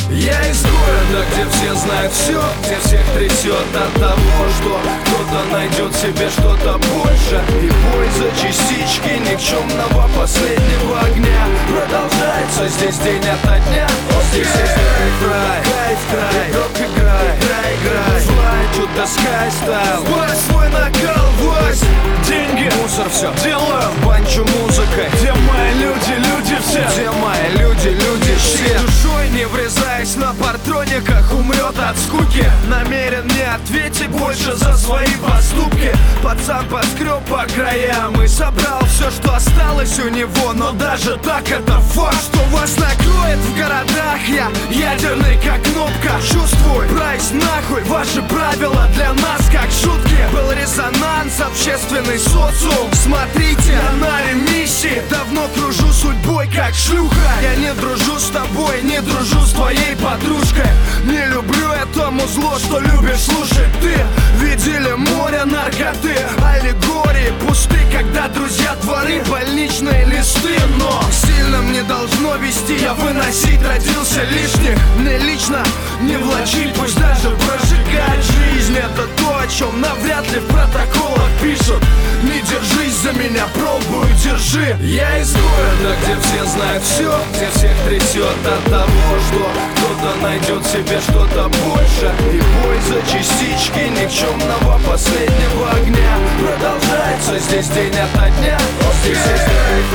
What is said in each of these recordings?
Я из города, где все знают все, где всех трясет от того, что кто-то найдет себе что-то больше. И бой за частички никчемного последнего огня продолжается здесь день ото дня. Здесь есть кайф, рок играй, fly to the sky style. Вась свой накал, вась деньги, мусор все делаю, банчу музыкой. Где мои люди все, где мои люди все. Душой не врезаясь на партрониках, умрет от скуки. Намерен не ответить больше за свои поступки. Пацан поскреб по краям и собрал все, что осталось у него. Но даже так это факт, что вас накроет в городах. Я ядерный как кнопка. Чувствуй, прайс нахуй, ваши правила для нас как шутки. Был резонанс, общественный социум. Смотрите, я на ремиссии, давно кружу судьбой как шлюха. Я не дружу с тобой, не дружу с твоей подружкой. Не люблю этому зло, что любишь слушать ты. Видели море наркоты, аллегории пусты, когда друзья дворы, больничные листы. Но сильным не должно вести, я выносить родился лишних. Мне лично не влачить, пусть даже прожигать жизнь. Это то, о чем навряд ли в протоколах пишут. Не держись за меня, пробую, держи. Я из города, где все знают все, где всех трясет от того, что кто-то найдет себе что-то больше. И бой за частички никчемного последнего огня продолжается здесь день ото дня. Здесь есть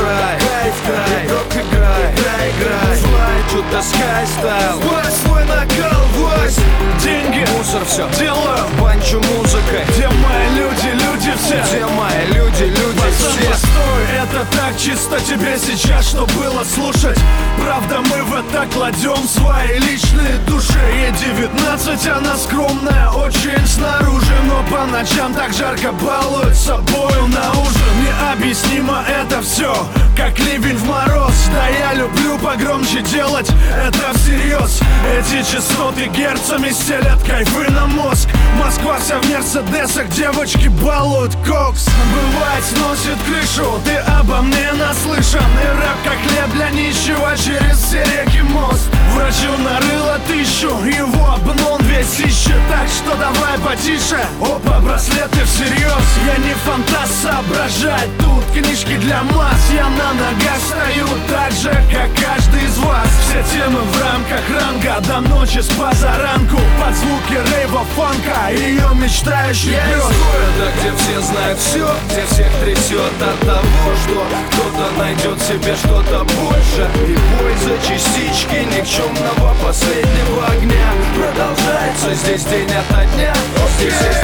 кайф, рок играй, fly to the sky style. Вась свой накал, вась деньги, мусор все делаю, банчу музыкой. Где мои люди все, где мои люди все. Постой, это так чисто тебе сейчас, что было слушать. Правда, мы в это кладем свои личные души. Ей 19, она скромная очень снаружи, но по ночам так жарко балует собою на ужин. Необъяснимо это все, как ливень в мороз. Да я люблю погромче делать это всерьез. Эти частоты герцами стелят кайфы на мозг. Москва вся в мерседесах, девочки балуют кокс. Бывает сносит крышу, ты обо мне наслышан. И рэп как хлеб для нищего, через все реки мост. Врачу нарыло 1000, его обнон весь ищет. Так что давай потише, опа, браслеты всерьез. Я не фантаст соображать, тут книжки для масс. Я на ногах стою так же, как каждый из вас. Все темы в рамках ранга, до ночи с позаранку. Под звуки рейва фанка, ее мечтающий Я из города, где все знают все, где всех трясет от того, что кто-то найдет себе что-то больше. И бой за частички никчемного последнего огня продолжается здесь день ото дня. Здесь есть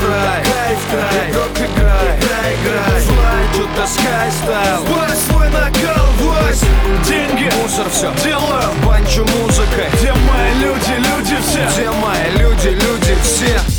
кайф, рок играй, fly to the sky style. Вась свой накал, вась деньги, мусор все делаю, банчу музыкой. Где мои люди все, где мои люди все.